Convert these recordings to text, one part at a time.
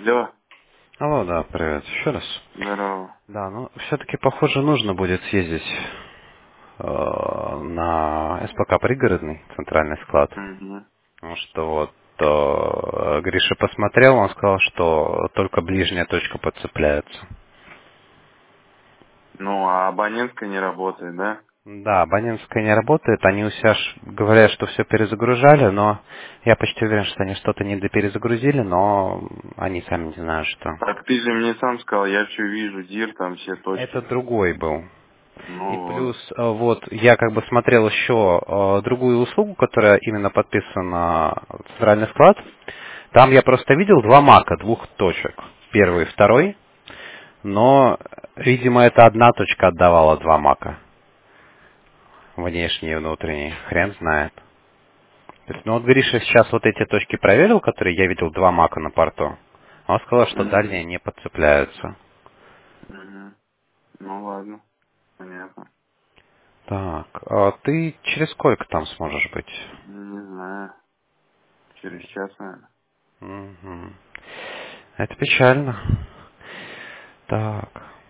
Алло, Алло, да, привет. Еще раз. здорово. Да, ну, все-таки, похоже, нужно будет съездить на СПК пригородный центральный склад. Мгм. Потому что вот Гриша посмотрел, он сказал, что только ближняя точка подцепляется. Ну, а абонентская не работает, да? Да, абонентская не работает, они у себя говорят, что все перезагружали, но я почти уверен, что они что-то недоперезагрузили, но они сами не знают, что. Так ты же мне сам сказал, я все вижу, дир, там все Это точки. другой был. И Ну вот. плюс, вот, я как бы смотрел еще другую услугу, которая именно подписана в центральный склад. Там я просто видел два мака, двух точек. Первый и второй. Но, видимо, это одна точка отдавала два мака. Внешний и внутренний. Хрен знает. То есть, ну вот Гриша сейчас вот эти точки проверил, которые я видел два мака на порту. Он сказал, что Мгм. дальние не подцепляются. Мгм. Ну ладно, понятно. Так, а ты через сколько там сможешь быть? Не знаю, через час, наверное. Мгм. Это печально. Так.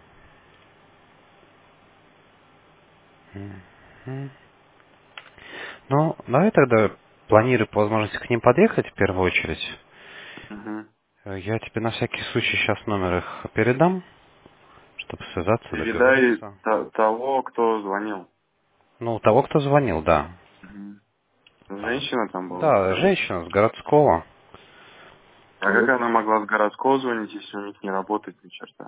Мгм. Ну, давай тогда планирую по возможности к ним подъехать в первую очередь. Угу. Я тебе на всякий случай сейчас номер их передам, чтобы связаться, Передай договориться. того, кто звонил. Ну, того, кто звонил, да. Мгм. Женщина там была, Да, правильно? женщина с городского. А как она могла с городского звонить, если у них не работает ни черта?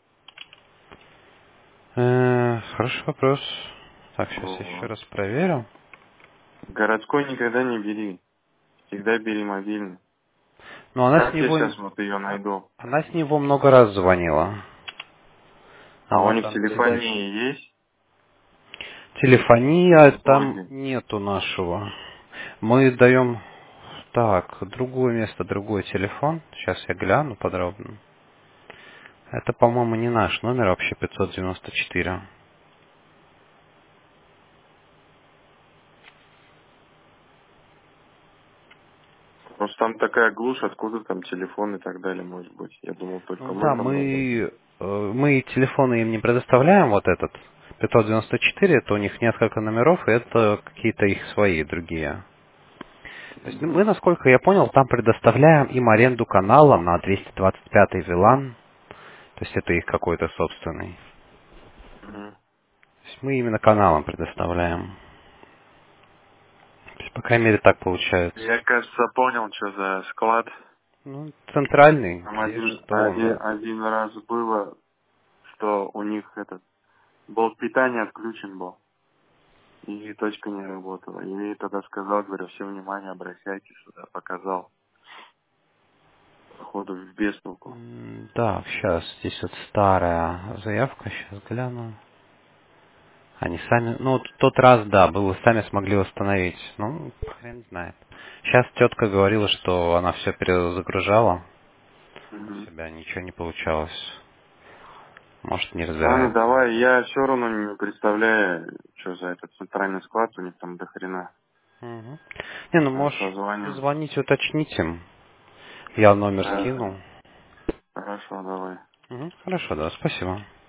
Хороший вопрос. Так, сейчас еще Вот. раз проверю. Городской никогда не бери. Всегда бери мобильный. Ну, она с Как я него, сейчас вот ее найду? она с него много раз звонила. А у Она них там телефонии есть телефония, в там городе? нету нашего. Мы даем, так, другое место, другой телефон. Сейчас я гляну подробно. Это, по-моему, не наш номер, вообще 594. Просто там такая глушь, откуда там телефон и так далее, может быть. Я думал, только Ну мы да, там можем. мы телефоны им не предоставляем, вот этот 594, это у них несколько номеров, и это какие-то их свои, другие. То есть, ну, мы, Мгм. насколько я понял, там предоставляем им аренду канала на 225 VLAN, то есть это их какой-то собственный. Мгм. То есть мы именно каналам предоставляем. То есть, по крайней мере, так получается. Я, кажется, понял, что за склад. Ну, центральный, Там где один, что у один, нас. один раз было, что у них этот болт питания отключен был. И точка не работала. Я ей тогда сказал, говорю, все внимание обращайте сюда, показал. Походу в бестолку. Да, сейчас, здесь вот старая заявка, сейчас гляну. Они сами, ну, вот тот раз, да, было, сами смогли восстановить. Ну, хрен знает. Сейчас тетка говорила, что она все перезагружала. У Мгм. себя ничего не получалось. Может, не Ладно, разбирается. давай, я все равно не представляю, что за этот центральный склад, у них там до хрена. Мгм. Не, ну, Сейчас можешь позвоним. позвонить, уточнить им. Я номер Да, скинул. хорошо, давай. Мгм. Хорошо, да, спасибо.